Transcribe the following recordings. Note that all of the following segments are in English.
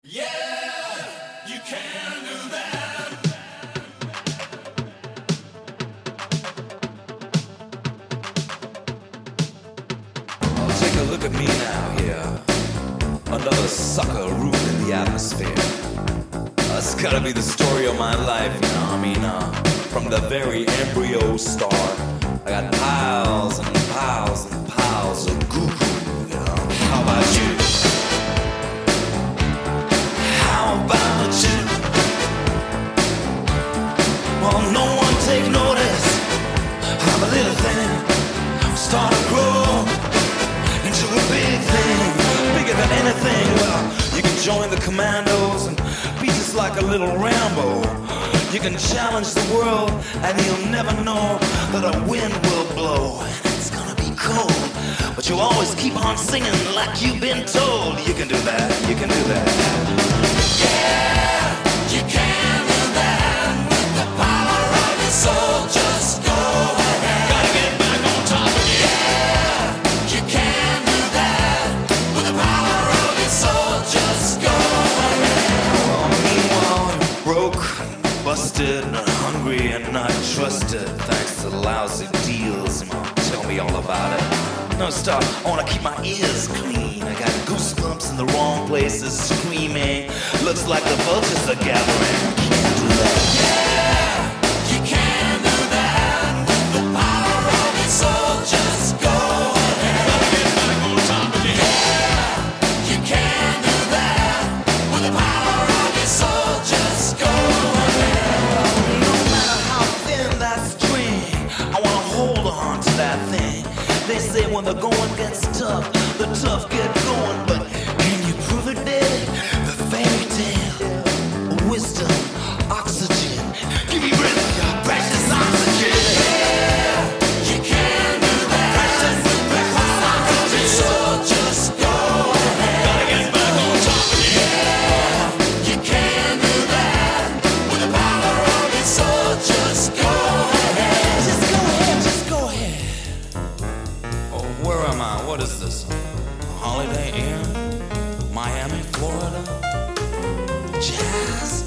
Yeah, you can do that. Oh, take a look at me now, yeah. Another sucker ruining the atmosphere. That's gotta be the story of my life, you know. From the very embryo start, I got piles and piles and piles of goo-goo, you know. How about you? How about you? Well, no one take notice of a little thing start to grow into a big thing, bigger than anything. Well, you can join the commandos and be just like a little Rambo. You can challenge the world and you'll never know that a wind will blow. And it's gonna be cold, but you'll always keep on singing like you've been told. You can do that, you can do that. Yeah, you can do that with the power of your soul. Just go ahead. Gotta get back on top again. Yeah, you can do that with the power of your soul. Just go ahead. Well, meanwhile, I'm broke, busted, and hungry and not trusted. Thanks to lousy deals, tell me all about it. No, stop, I wanna keep my ears clean. I got goosebumps in the wrong places, screaming. Looks like the vultures are gathering. I can't do that. Yeah, you can do that with the power of your soul. Just go ahead. Gotta get back on top again. Yeah, you can do that with the power of your soul. Just go ahead. No matter how thin that string, I wanna hold on to that thing. They say when the going gets tough, the tough get going. But can you prove it, Dad? The fairy tale, wisdom, oxygen. Give me breath, precious oxygen. Yeah, you can do that with the power of your soul. Just go ahead. Gotta get back on top again. Yeah, you can do that with the power of your soul. Just go ahead. Just go ahead, just go ahead. Oh, where am I? What is this? Holiday Inn? Miami, Florida? Jazz?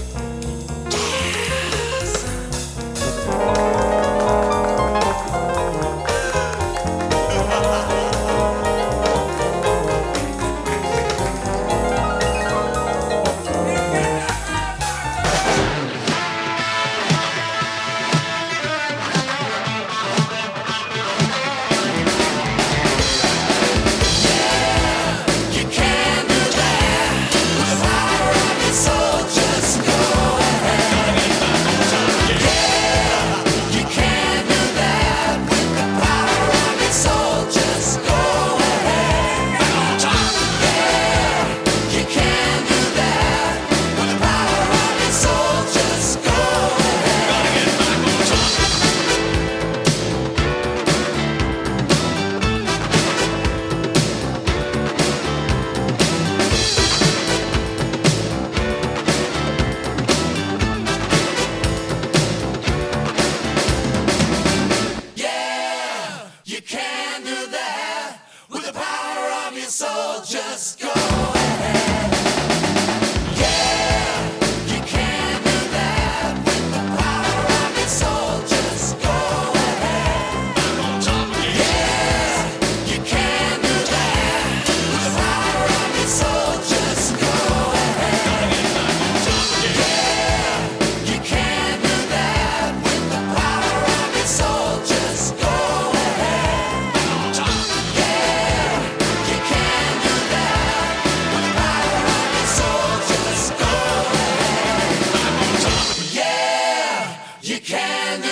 You can do that with the power of your soul. Just go ahead. Yeah, you can do that with the power of your soul. Just go ahead. Back on top. Yeah, you can do that with the power of your soul. Just go ahead. Gotta get back on top. Yeah, you can do that with the power of your soul. Just go ahead. Yeah, you can do that with the power of your soul. Just go ahead. Back on top again. Yeah, you can do that with the power of your soul. Just go ahead. Gotta get back on top again. Yeah, you can do that with the power of your soul. Just go ahead. Back on top. Yeah, you can do that with the power of your soul. Just go ahead. Back on top. Yeah, you can do